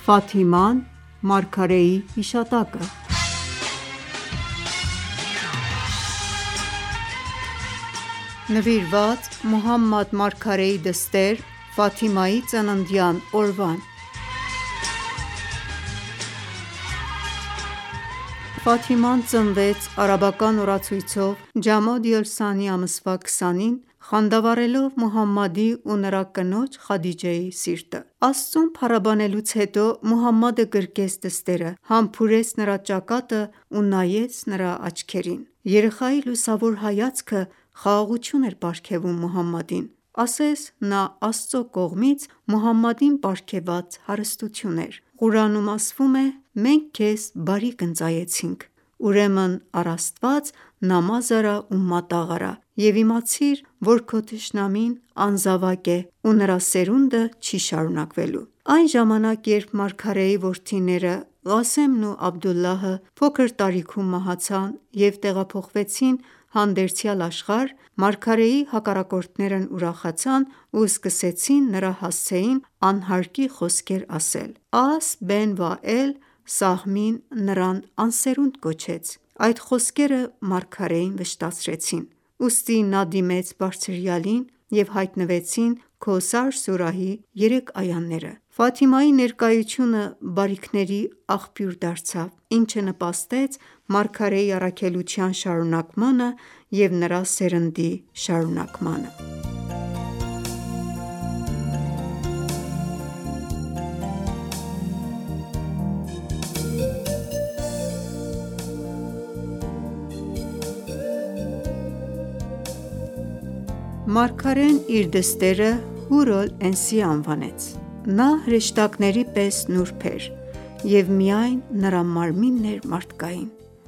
Ֆաթիման՝ մարգարեի հիշատակը Նվիրված Մուհամմադ մարգարեի դստեր Ֆաթիմայի ծննդյան օրվան: Ֆաթիման ծնվեց արաբական օրացույցով ջամադի օլ-սանի ամսվա 20-ին, խանդավառելով Մուհամմադի ու նրա կնոջ Խադիջեի սիրտը: Աստծուն փառաբանելուց հետո Մուհամմադը գրկեց դստերը, համբուրեց նրա ճակատը ու նայեց նրա աչքերին: Երեխայի լուսավոր հայացքը խաղաղություն էր պարգևում Մուհամմադին, ասես նա Աստծու կողմից Մուհամմադին պարգևված հարստություն էր: Ղուրանում ասվում է. «Մենք քեզ բարիք ընծայեցինք: Ուրեմն առ Աստված նամազ արա ու մատաղ արա և իմացիր, որ քո թշնամին անզավակ է ու նրա սերունդը չի շարունակվելու»: Այն ժամանակ երբ մարգարեի որդիները Ղասեմն ու Աբդդուլլահը փոքր տարիքում մահացան և տեղափոխվեցին հանդերձյալ աշխարհ, մարգարեի հակառակորդներն ուրախացան ու սկսեցին նրա հասցեին անհարկի խոսքեր ասել: Աս Բեն Վաել Սահմին նրան անսերունդ կոչեց: Այդ խոսքերը մարգարեին վշտացրեցին: Ուստի նա դիմեց Բարձրյալին և հայտնվեցին Քոսար սուրահի 3 այաները: Ֆաթիմայի ներկայությունը բարիքների աղբյուր դարձավ, ինչը նպաստեց մարգարեի առաքելության շարունակմանը և նրա սերնդի շարունակմանը: Մարգարեն իր դստերը Հուր օլ-Էնսիե անվանեց: Նա հրեշտակների պես նուրբ էր և միայն նրա մարմինն էր մարդկային: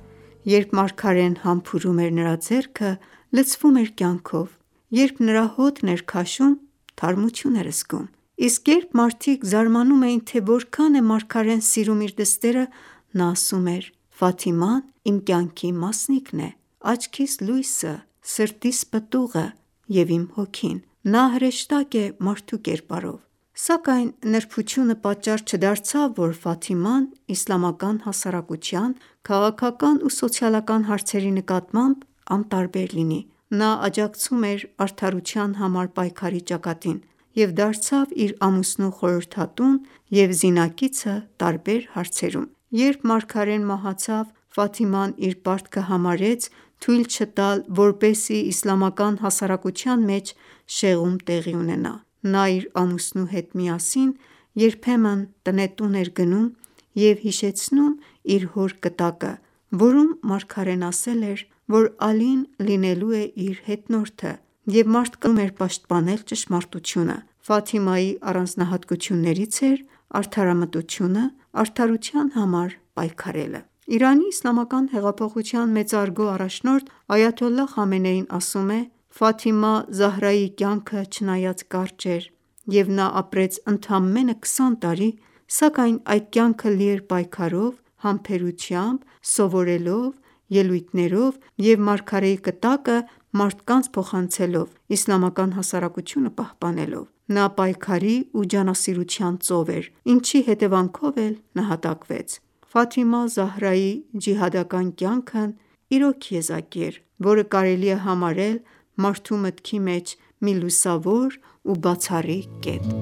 Երբ մարգարեն համբուրում էր նրա ձեռքը, լցվում էր կյանքով, երբ նրա հոտն էր քաշում, թարմություն էր զգում: Իսկ երբ մարդիկ զարմանում էին, թե որքան է մարգարեն սիրում իր դստերը, նա ասում էր. «Ֆաթիման իմ կյանքի մասնիկն է, աչքիս լույսը, սրտիս պտուղը և իմ հոգին: Նա հրեշտակ է մարդու կերպարով»: Սակայն նրբությունը պատճառ չդարձավ, որ Ֆաթիման իսլամական հասարակության քաղաքական ու սոցիալական հարցերի նկատմամբ անտարբեր լինի: Նա աջակցում էր արդարության համար պայքարի ճակատին և դարձավ իր ամուսնու խորհրդատուն և զինակիցը տարբեր հարցերում: Երբ մարգարեն մահացավ, Ֆաթիման իր պարտքը համարեց թույլ չտալ, որպեսզի իսլամական հասարակության մեջ շեղում տեղի ունենա: Նա իր ամուսնու հետ միասին երբեմն տնետուն էր գնում և հիշեցնում իր հոր կտակը, որում մարգարեն ասել էր, որ Ալին լինելու է իր հետնորդը և մարդկանց պատվում էր պաշտպանել ճշմարտությունը: Ֆաթիմայի առանձնահատկություններից էր արդարամտությունը, արդարության համար պայքարելը: Իրանի իսլամական հեղափոխության մեծարգո առաջնորդ Այաթոլլահ Խամենեին ասում է. «Ֆաթիմա Զահրայի կյանքը չնայած կարճ էր և նա ապրեց ընդամենը 20 տարի, սակայն այդ կյանքը լի էր պայքարով, համբերությամբ, սովորելով, ելույթներով և մարգարեի կտակը մարդկանց փոխանցելով, իսլամական հասարակությունը պահպանելով: Նա պայքարի ու ջանասիրության ծով էր, ինչի հետևանքով էլ նահատակվեց: Ֆաթիմա Զահրայի ջիհադական կյանքն իրոք եզակի էր, որը կարելի է համարել մարդու մտքի մեջ մի լուսավոր ու բացառիկ կետ»: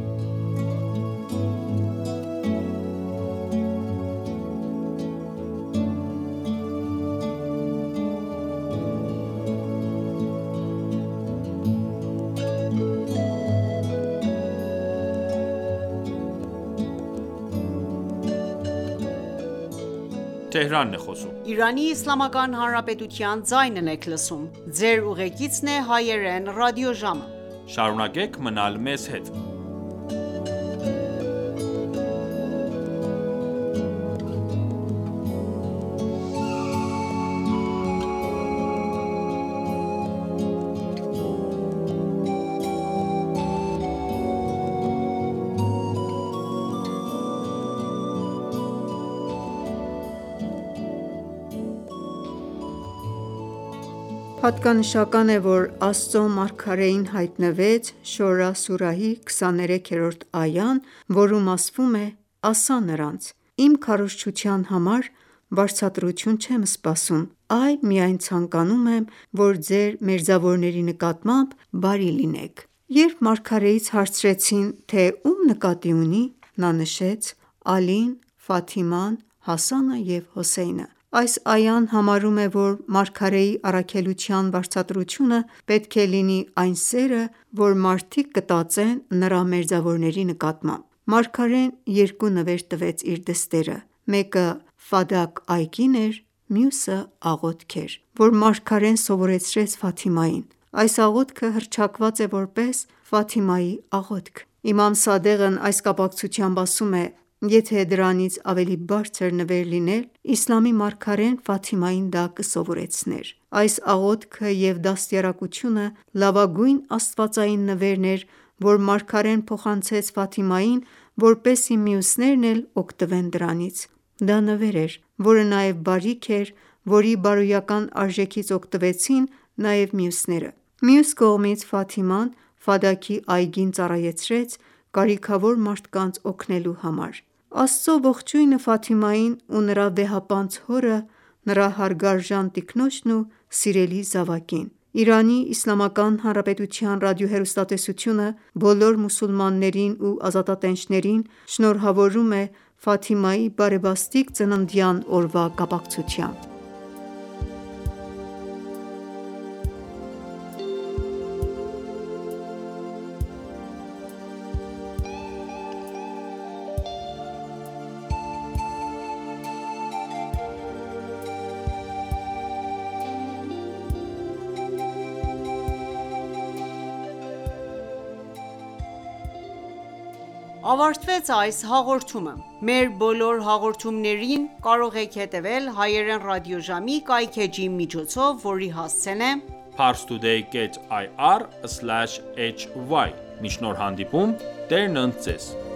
Հատկանշական է, որ Աստծու մարգարեին հայտնվեց Շորա սուրահի 23-րդ այան, որում ասվում է. ասա նրանց. «Իմ քարոզչության համար վարձատրություն չեմ սպասում, այլ միայն ցանկանում եմ, որ ձեր մերձավորների նկատմամբ բարի լինեք»: Երբ մարգարեից հարցրեցին, թե ում նկատի ունի, նա նշեց. Ալին, Ֆաթիման, Հասանը և Հոսեյնը: Այս այան համարում է, որ մարգարեի առաքելության վարձատրությունը պետք է լինի այն սերը, որ մարդիկ կտածեն նրա մերձավորների նկատմամբ: Մարգարեն երկու նվեր տվեց իր դստերը, մեկը Ֆադաք այգին էր, մյուսը աղոթք էր, որ մարգարեն սովորեցրեց Ֆաթիմային: Այս աղոթքը հռչակված է որպես Ֆաթիմայի աղոթք: Իմամ Սադեղն այս կապակցությամբ ասում է. «Եթե դրանից ավելի բարձր նվեր լիներ, իսլամի մարգարեն Ֆաթիմային դա կսովորեցներ»: Այս աղոթքը և դաստիարակությունը լավագույն աստվածային նվերն էր, որ մարգարեն փոխանցեց Ֆաթիմային, որպեսզի մյուսներն էլ օգտվեն դրանից: Դա նվեր էր, որը նաև բարիք էր, որի բարոյական արժեքից օգտվեցին նաև մյուսները: Մյուս կողմից, Ֆաթիման Ֆադաքի այգին ծառայեցրեց կարիքավոր մարդկանց օգնելու համար: Աստծո ողջույնը Ֆաթիմային ու նրա վեհապանծ հորը, նրա հարգարժան տիկնոջն ու սիրելի զավակին: ԻԻՀ ռադիոհեռուստատեսությունը բոլոր մուսուլմաններին ու ազատատենչներին շնորհավորում է Ֆաթիմայի բարեբաստիկ ծննդյան օրվա կապակցությամբ: Ավարտվեց այս հաղորդումը: Մեր բոլոր հաղորդումներին կարող եք հետևել հայերեն ռադիոժամի կայքէջի միջոցով, որի հասցեն է parstoday.ir/hy: Մինչ նոր հանդիպում, Տերն ընդ Ձեզ: